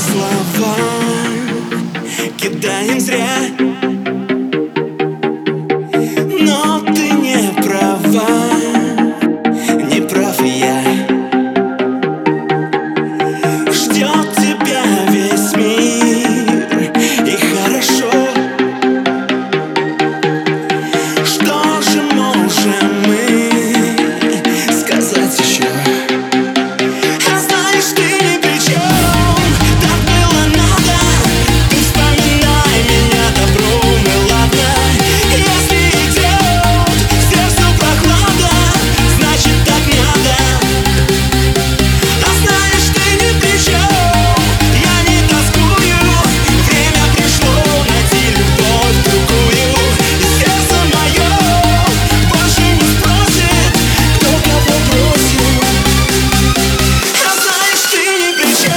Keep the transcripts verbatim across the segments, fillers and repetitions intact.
слова кидаем зря, но ты не права, не прав и я. Ждет тебя весь мир, и хорошо. Что же можем мы сказать еще? А знаешь, ты ни при чем, так было надо. Ты вспоминай меня добром, и ладно. Если идет сердцу прохлада, значит так надо. А знаешь, ты ни при чем, я не тоскую. Время пришло найти любовь другую, и сердце мое больше не спросит, кто кого бросил. А знаешь, ты ни при чем.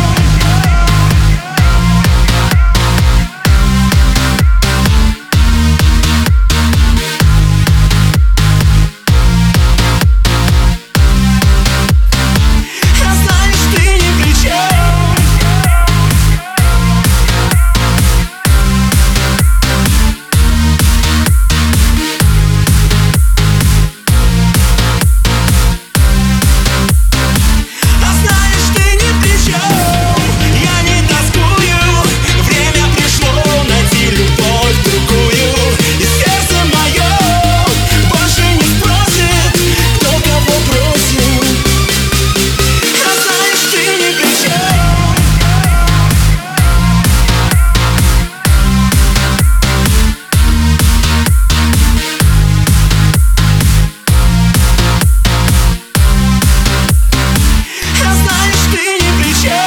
А знаешь, ты ни при чем. А знаешь, ты ни при чем, я не тоскую. Время пришло найти любовь другую, и сердце мое больше не спросит, кто кого бросил. А знаешь, ты ни при чем. А знаешь, ты ни при чем.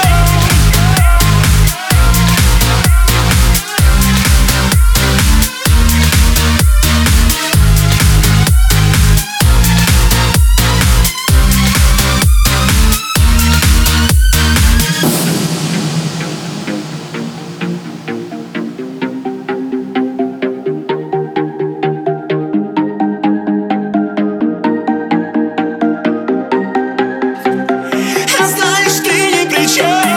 А знаешь, ты ни при чем.